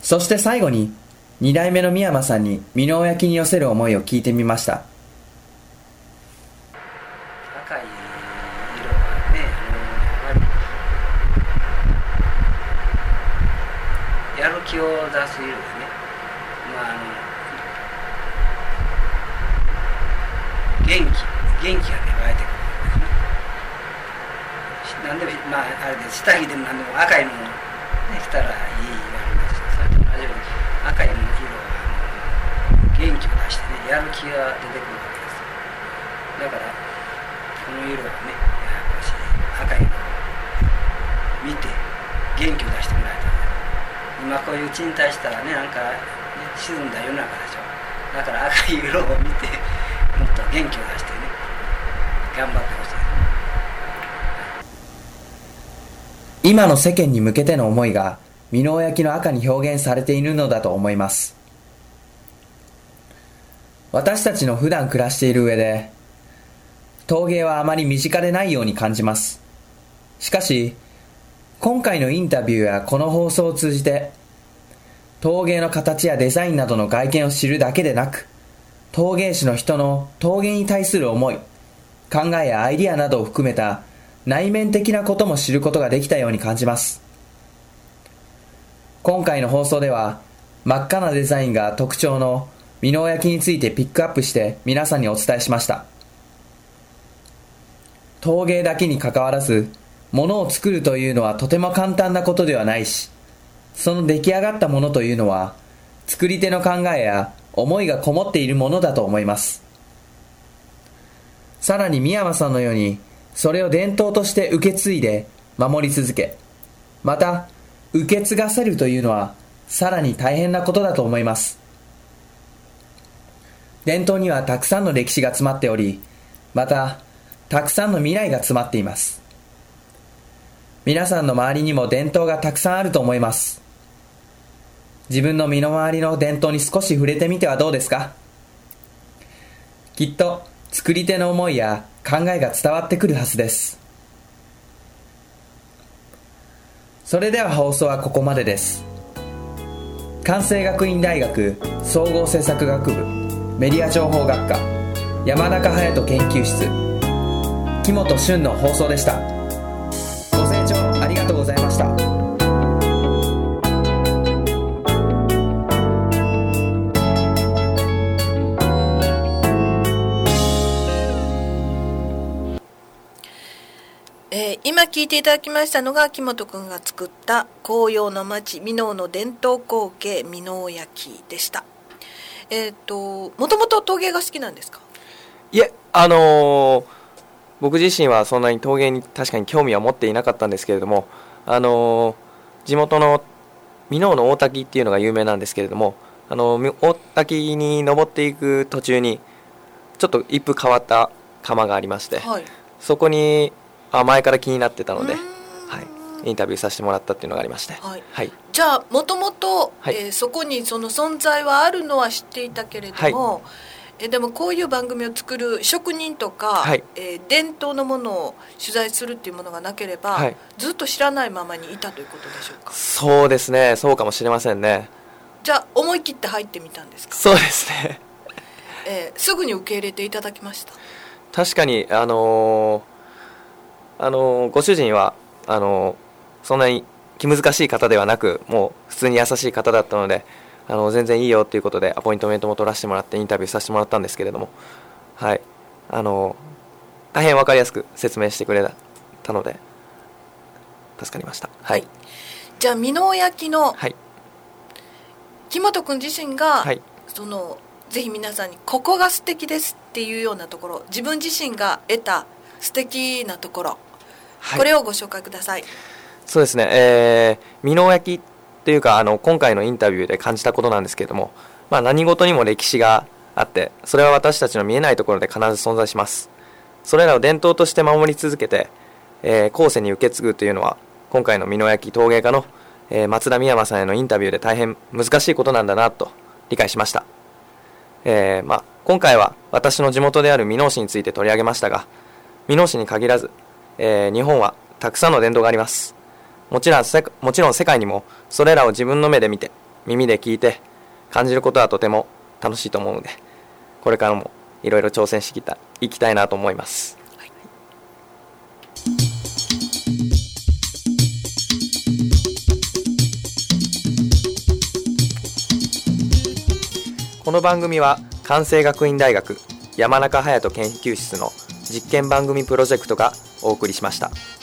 そして最後に2代目の三山さんに箕面焼に寄せる思いを聞いてみました。 赤い色はね、やる気を出す色でね、元気が芽生えてくるんですね。なんでもあれで下着でも何でも赤いのもねしたらいい言われます。それと同じように赤い色は元気を出してね、やる気が出てくるわけです。だからこの色はね、赤い色を見て元気を出してもらいたい。今こういう賃貸したらね、なんか、ね、沈んだ世の中でしょ。だから赤い色を見てもっと元気を出してね、頑張ってほしい。 今の世間に向けての思いが箕面焼の赤に表現されているのだと思います。私たちの普段暮らしている上で陶芸はあまり身近でないように感じます。しかし今回のインタビューやこの放送を通じて陶芸の形やデザインなどの外見を知るだけでなく、陶芸師の人の陶芸に対する思い、考えやアイディアなどを含めた内面的なことも知ることができたように感じます。今回の放送では真っ赤なデザインが特徴の箕面焼についてピックアップして皆さんにお伝えしました。陶芸だけにかかわらず物を作るというのはとても簡単なことではないし、その出来上がったものというのは作り手の考えや思いがこもっているものだと思います。さらに三山さんのようにそれを伝統として受け継いで守り続け、また受け継がせるというのはさらに大変なことだと思います。伝統にはたくさんの歴史が詰まっており、またたくさんの未来が詰まっています。皆さんの周りにも伝統がたくさんあると思います。自分の身の回りの伝統に少し触れてみてはどうですか。きっと作り手の思いや考えが伝わってくるはずです。それでは放送はここまでです。関西学院大学総合政策学部メディア情報学科山中隼人研究室木本俊の放送でした。ご清聴ありがとうございました。 今聞いていただきましたのが木本くんが作った紅葉の町箕面の伝統工芸箕面焼でした。もともと陶芸が好きなんですか？ いえ、僕自身はそんなに陶芸に確かに興味は持っていなかったんですけれども、地元の箕面の大滝っていうのが有名なんですけれども、大滝に登っていく途中にちょっと一風変わった窯がありまして、はい、そこに前から気になってたので、はい、インタビューさせてもらったっていうのがありまして、はいはい、 じゃあもともとそこにその存在はあるのは知っていたけれども、はい、でもこういう番組を作る職人とか、はい、伝統のものを取材するっていうものがなければ、はい、ずっと知らないままにいたということでしょうか？ そうですね、そうかもしれませんね。 じゃあ思い切って入ってみたんですか？ そうですね、 すぐに受け入れていただきました？ 確かにご主人はそんなに気難しい方ではなく、もう普通に優しい方だったので、全然いいよということでアポイントメントも取らせてもらってインタビューさせてもらったんですけれども、はい、大変分かりやすく説明してくれたので助かりました。はい、 じゃあ箕面焼の、はい、木本君自身が、はい、ぜひ皆さんにここが素敵ですっていうようなところ、自分自身が得た素敵なところ、はい、これをご紹介ください。 そうですね、箕面焼というか今回のインタビューで感じたことなんですけれども、何事にも歴史があって、それは私たちの見えないところで必ず存在します。それらを伝統として守り続けて、後世に受け継ぐというのは今回の箕面焼陶芸家の、松田美山さんへのインタビューで大変難しいことなんだなと理解しました。今回は私の地元である箕面市について取り上げましたが、箕面市に限らず、日本はたくさんの伝統があります。もちろん世界にもそれらを自分の目で見て耳で聞いて感じることはとても楽しいと思うので、これからもいろいろ挑戦していきたいなと思います。はい、この番組は関西学院大学山中隼人研究室の実験番組プロジェクトがお送りしました。